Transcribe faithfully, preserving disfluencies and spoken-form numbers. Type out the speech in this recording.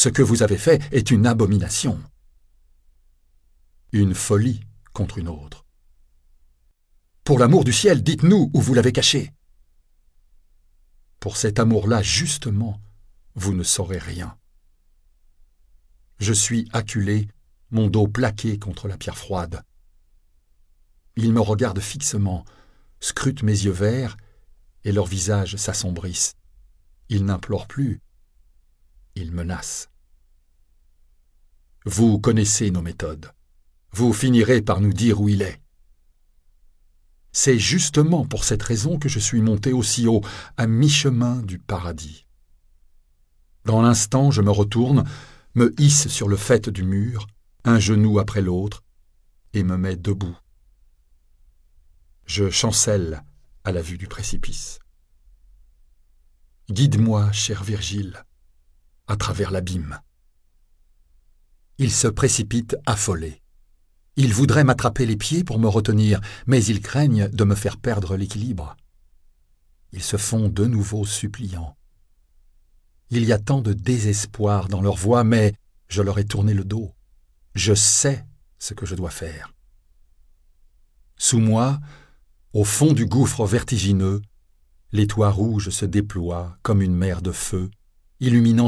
Ce que vous avez fait est une abomination. Une folie contre une autre. Pour l'amour du ciel, dites-nous où vous l'avez caché. Pour cet amour-là, justement, vous ne saurez rien. Je suis acculé, mon dos plaqué contre la pierre froide. Ils me regardent fixement, scrutent mes yeux verts, et leurs visages s'assombrissent. Ils n'implorent plus, ils menacent. Vous connaissez nos méthodes. Vous finirez par nous dire où il est. C'est justement pour cette raison que je suis monté aussi haut, à mi-chemin du paradis. Dans l'instant, je me retourne, me hisse sur le faîte du mur, un genou après l'autre, et me mets debout. Je chancelle à la vue du précipice. Guide-moi, cher Virgile, à travers l'abîme. Il se précipite affolé. Ils voudraient m'attraper les pieds pour me retenir, mais ils craignent de me faire perdre l'équilibre. Ils se font de nouveau suppliants. Il y a tant de désespoir dans leur voix, mais je leur ai tourné le dos. Je sais ce que je dois faire. Sous moi, au fond du gouffre vertigineux, les toits rouges se déploient comme une mer de feu, illuminant